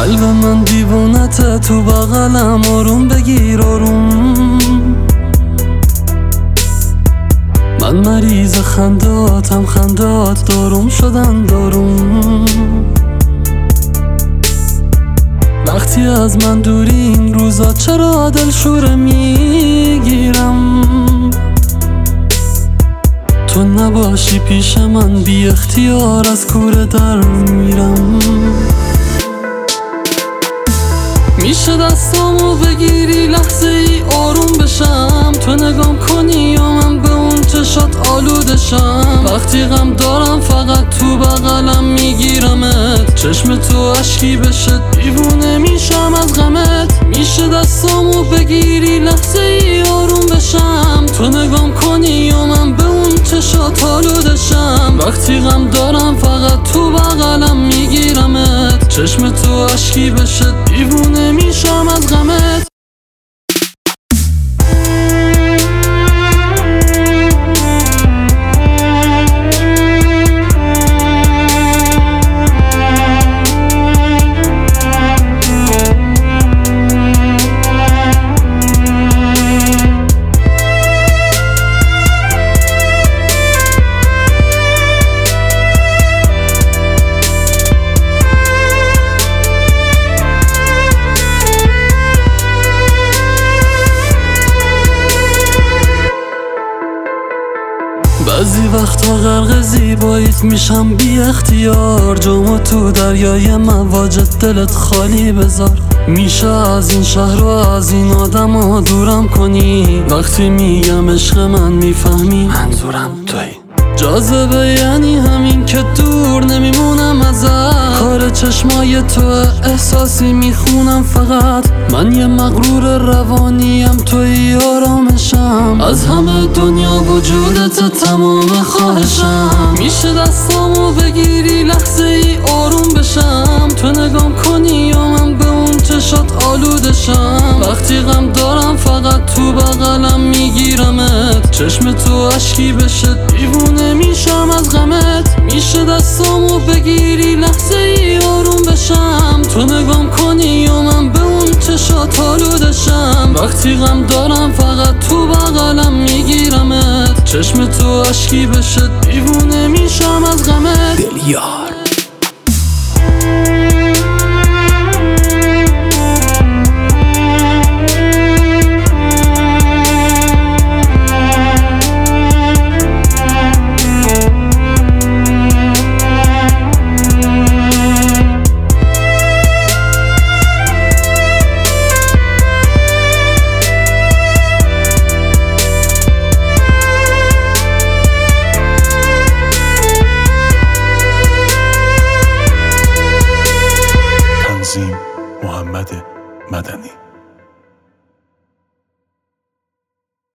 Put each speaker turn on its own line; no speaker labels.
قلب من دیوونته تو بغلم، آروم بگیر آروم. من مریض خنداتم، خندات داروم شدن داروم. وقتی از من دوری این روزا چرا دلشوره میگیرم؟ تو نباشی پیش من بی اختیار از کوره در میرم. میشه دستامو بگیری لحظه ای آروم بشم، تو نگام کنی یا من به اون چشات آلودشم. وقتی غم دارم فقط تو بغلم میگیرمت، چشم تو اشکی بشه دیوونه میشم از غمت. میشه دستامو بگیری لحظه ای آروم بشم، تو نگام کنی یا من به اون چشات آلودشم. وقتی غم دارم فقط تو بغلم میگیرمت، چشم تو اشکی بشه دیوونه میشم از غمت. بعضی وقتا غرق زیباییت میشم بی اختیار، جامو تو دریای مواج دلت خالی بذار. میشه از این شهر و از این آدم ها دورم کنی، وقتی میگم عشق من میفهمی منظورم توی. جاذبه یعنی همین که دور نمیمونم ازت، کار چشمای تو احساسی میخونم فقط. من یه مغرور روانیم توی آرامشم، از همه دنیا وجودت تمام خواهشم. میشه دستامو بگیری لحظه ای آروم بشم، تو نگام کنی یا من به اون چشات آلودشم. وقتی غم دارم فقط تو بغلم میگیرمت، چشم تو اشکی بشه دیوونه میشم از غمت. میشه دستامو بگیری لحظه ای آروم بشم، تو نگام کنی یا من به اون چشات آلودشم. وقتی غم دارم فقط تو بغلم میگیرمت، چشم تو اشکی بشه دیوونه میشم از غمت. دلیار
محمد مدنی.